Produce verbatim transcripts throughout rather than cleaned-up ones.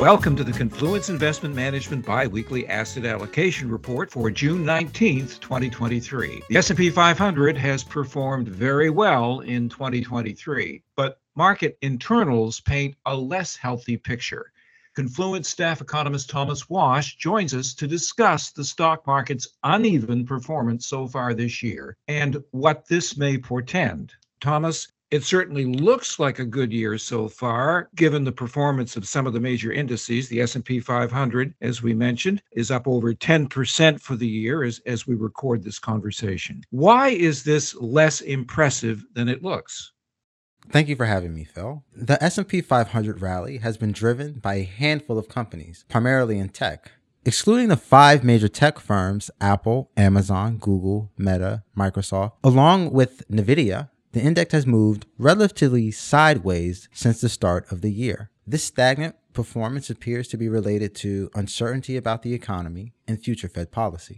Welcome to the Confluence Investment Management Biweekly Asset Allocation Report for June nineteenth, twenty twenty-three. The S and P five hundred has performed very well in twenty twenty-three, but market internals paint a less healthy picture. Confluence staff economist Thomas Wash joins us to discuss the stock market's uneven performance so far this year and what this may portend. Thomas, it certainly looks like a good year so far, given the performance of some of the major indices. The S and P five hundred, as we mentioned, is up over ten percent for the year as, as we record this conversation. Why is this less impressive than it looks? Thank you for having me, Phil. The S and P five hundred rally has been driven by a handful of companies, primarily in tech. Excluding the five major tech firms, Apple, Amazon, Google, Meta, Microsoft, along with NVIDIA, the index has moved relatively sideways since the start of the year. This stagnant performance appears to be related to uncertainty about the economy and future Fed policy.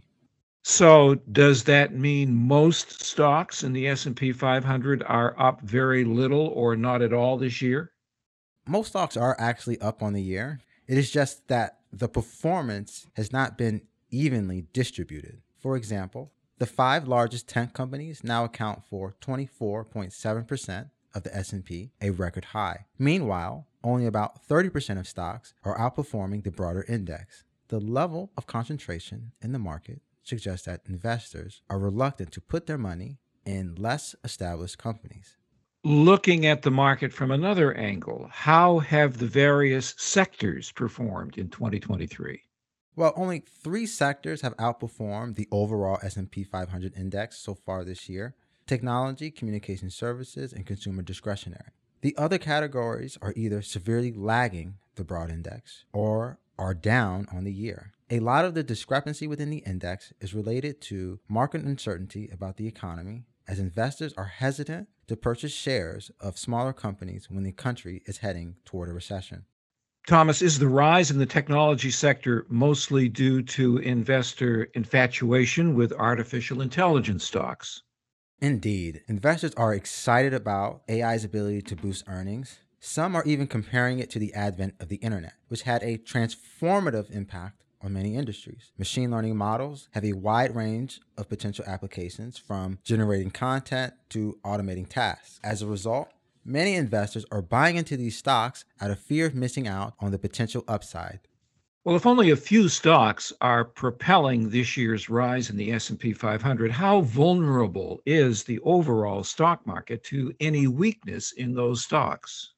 So does that mean most stocks in the S and P five hundred are up very little or not at all this year? Most stocks are actually up on the year. It is just that the performance has not been evenly distributed. For example, the five largest tech companies now account for twenty-four point seven percent of the S and P, a record high. Meanwhile, only about thirty percent of stocks are outperforming the broader index. The level of concentration in the market suggests that investors are reluctant to put their money in less established companies. Looking at the market from another angle, how have the various sectors performed in twenty twenty-three? Well, only three sectors have outperformed the overall S and P five hundred index so far this year: technology, communication services, and consumer discretionary. The other categories are either severely lagging the broad index or are down on the year. A lot of the discrepancy within the index is related to market uncertainty about the economy, as investors are hesitant to purchase shares of smaller companies when the country is heading toward a recession. Thomas, is the rise in the technology sector mostly due to investor infatuation with artificial intelligence stocks? Indeed, investors are excited about A I's ability to boost earnings. Some are even comparing it to the advent of the internet, which had a transformative impact on many industries. Machine learning models have a wide range of potential applications, from generating content to automating tasks. As a result, many investors are buying into these stocks out of fear of missing out on the potential upside. Well, if only a few stocks are propelling this year's rise in the S and P five hundred, how vulnerable is the overall stock market to any weakness in those stocks?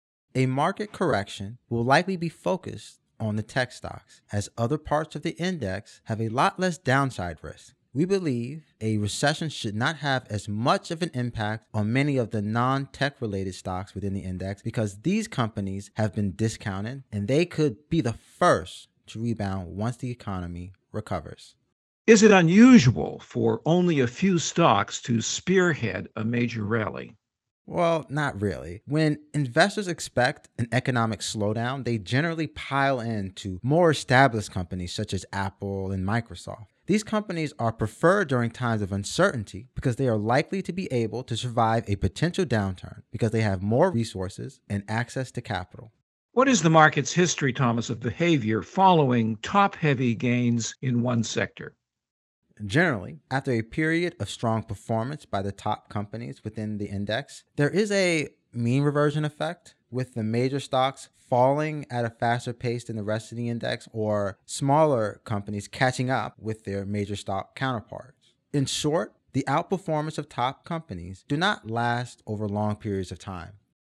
A market correction will likely be focused on the tech stocks, as other parts of the index have a lot less downside risk. We believe a recession should not have as much of an impact on many of the non-tech related stocks within the index, because these companies have been discounted and they could be the first to rebound once the economy recovers. Is it unusual for only a few stocks to spearhead a major rally? Well, not really. When investors expect an economic slowdown, they generally pile into more established companies such as Apple and Microsoft. These companies are preferred during times of uncertainty because they are likely to be able to survive a potential downturn because they have more resources and access to capital. What is the market's history, Thomas, of behavior following top-heavy gains in one sector? Generally, after a period of strong performance by the top companies within the index, there is a mean reversion effect, with the major stocks falling at a faster pace than the rest of the index, or smaller companies catching up with their major stock counterparts. In short, the outperformance of top companies do not last over long periods of time.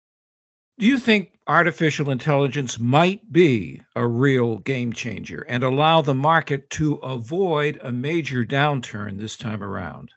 Do you think artificial intelligence might be a real game changer and allow the market to avoid a major downturn this time around?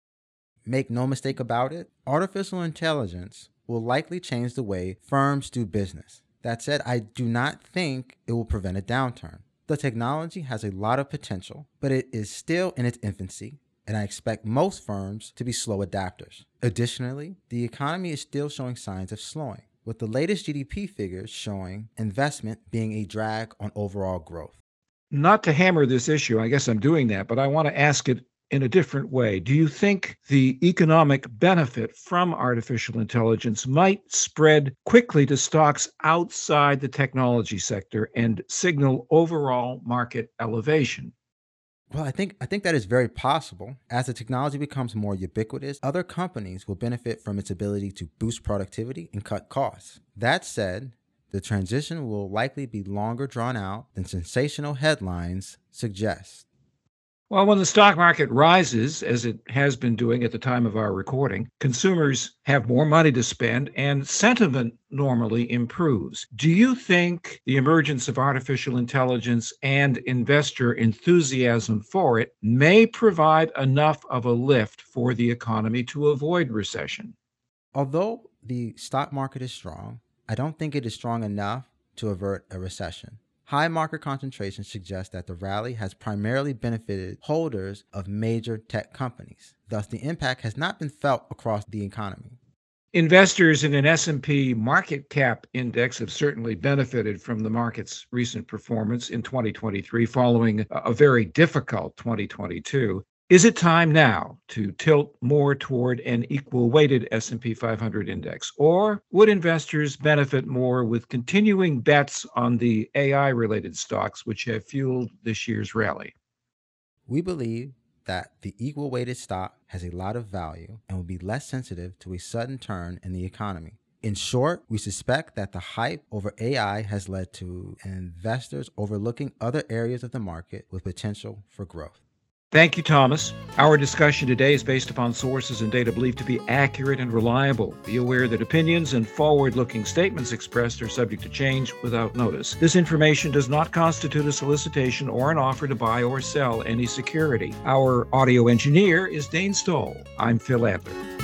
Make no mistake about it, artificial intelligence will likely change the way firms do business. That said, I do not think it will prevent a downturn. The technology has a lot of potential, but it is still in its infancy, and I expect most firms to be slow adapters. Additionally, the economy is still showing signs of slowing, with the latest G D P figures showing investment being a drag on overall growth. Not to hammer this issue, I guess I'm doing that, but I want to ask it in a different way. Do you think the economic benefit from artificial intelligence might spread quickly to stocks outside the technology sector and signal overall market elevation? Well, I think I think that is very possible. As the technology becomes more ubiquitous, other companies will benefit from its ability to boost productivity and cut costs. That said, the transition will likely be longer drawn out than sensational headlines suggest. Well, when the stock market rises, as it has been doing at the time of our recording, consumers have more money to spend and sentiment normally improves. Do you think the emergence of artificial intelligence and investor enthusiasm for it may provide enough of a lift for the economy to avoid recession? Although the stock market is strong, I don't think it is strong enough to avert a recession. High market concentration suggests that the rally has primarily benefited holders of major tech companies. Thus, the impact has not been felt across the economy. Investors in an S and P market cap index have certainly benefited from the market's recent performance in twenty twenty-three following a very difficult twenty twenty-two. Is it time now to tilt more toward an equal-weighted S and P five hundred index? Or would investors benefit more with continuing bets on the A I-related stocks which have fueled this year's rally? We believe that the equal weighted stock has a lot of value and will be less sensitive to a sudden turn in the economy. In short, we suspect that the hype over A I has led to investors overlooking other areas of the market with potential for growth. Thank you, Thomas. Our discussion today is based upon sources and data believed to be accurate and reliable. Be aware that opinions and forward-looking statements expressed are subject to change without notice. This information does not constitute a solicitation or an offer to buy or sell any security. Our audio engineer is Dane Stoll. I'm Phil Adler.